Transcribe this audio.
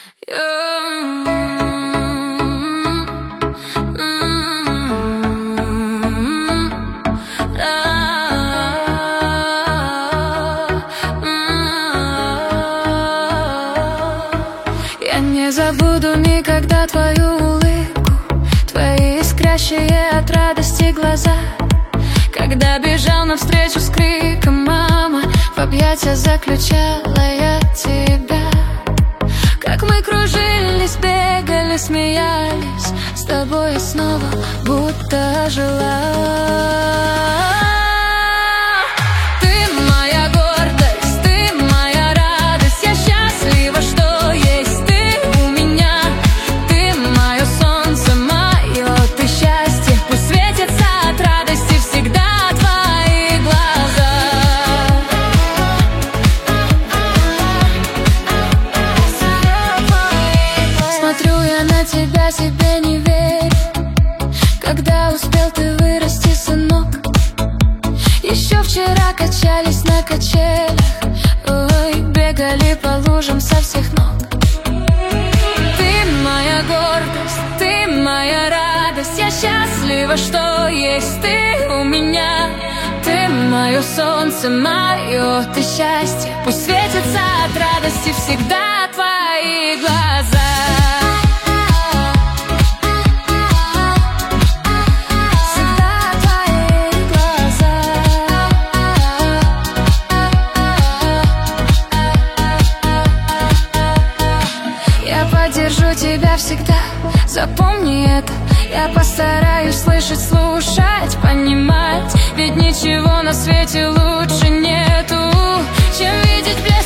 Я не забуду никогда твою улыбку, твои искрящие от радости глаза, когда бежал навстречу с криком «Мама!», в объятия заключала я тебя. Как мы кружились, бегали, смеялись, с тобой я снова будто жила. Тебя себе не верю, когда успел ты вырасти, сынок. Еще вчера качались на качелях, ой, бегали по лужам со всех ног. Ты моя гордость, ты моя радость, я счастлива, что есть ты у меня. Ты мое солнце, мое ты счастье, пусть светятся от радости всегда твои глаза. Поддержу тебя всегда, запомни это. Я постараюсь слышать, слушать, понимать, ведь ничего на свете лучше нету, чем видеть